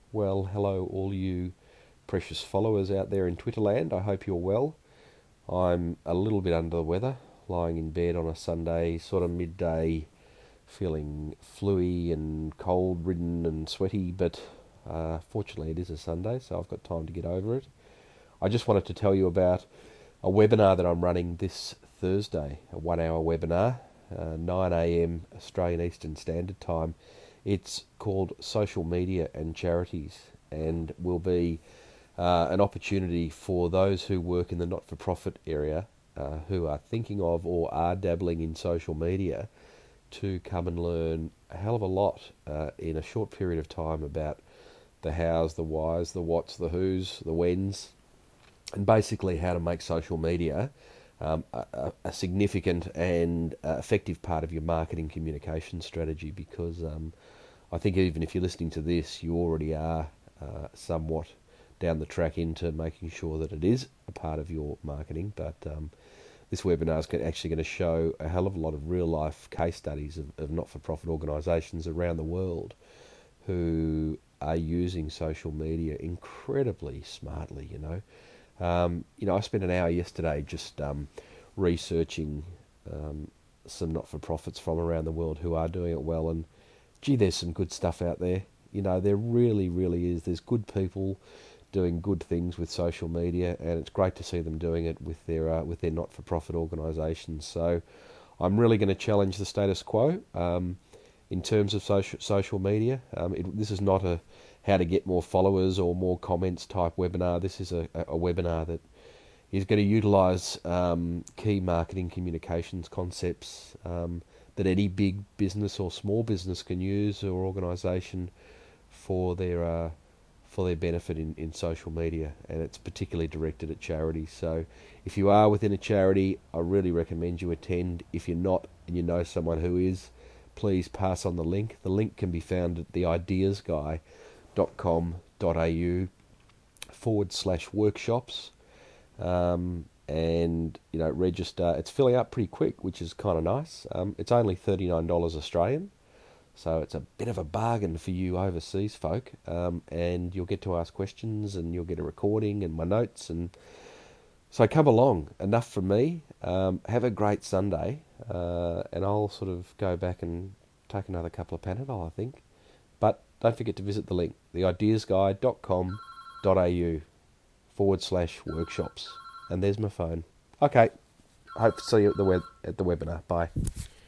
Well, hello, all you precious followers out there in Twitterland. I hope you're well. I'm a little bit under the weather, lying in bed on a Sunday, sort of midday, feeling fluey and cold ridden and sweaty, but fortunately it is a Sunday, so I've got time to get over it. I just wanted to tell you about a webinar that I'm running this Thursday, a 1 hour webinar, 9 a.m. Australian Eastern Standard Time. It's called Social Media and Charities, and will be an opportunity for those who work in the not-for-profit area, who are thinking of or are dabbling in social media, to come and learn a hell of a lot in a short period of time about the hows, the whys, the whats, the whos, the whens, and basically how to make social media a significant and effective part of your marketing communication strategy, because I think even if you're listening to this, you already are somewhat down the track into making sure that it is a part of your marketing. But this webinar is actually going to show a hell of a lot of real life case studies of not-for-profit organisations around the world who are using social media incredibly smartly. I spent an hour yesterday just researching some not-for-profits from around the world who are doing it well, and gee, there's some good stuff out there. There really, really is. There's good people doing good things with social media, and it's great to see them doing it with their not-for-profit organisations. So I'm really going to challenge the status quo in terms of social media. This is not a how to get more followers or more comments type webinar. This is a webinar that is going to utilise key marketing communications concepts that any big business or small business can use, or organisation, for their benefit in social media, and it's particularly directed at charities. So if you are within a charity, I really recommend you attend. If you're not and you know someone who is, please pass on the link. The link can be found at theideasguy.com.au/workshops, and register. It's filling up pretty quick, which is kind of nice. It's only $39 Australian, so it's a bit of a bargain for you overseas folk, and you'll get to ask questions, and you'll get a recording and my notes. And so come along. Enough from me. Have a great Sunday, and I'll sort of go back and take another couple of Panadol, I think. But don't forget to visit the link, theideasguy.com.au/workshops. And there's my phone. Okay, hope to see you at the webinar. Bye.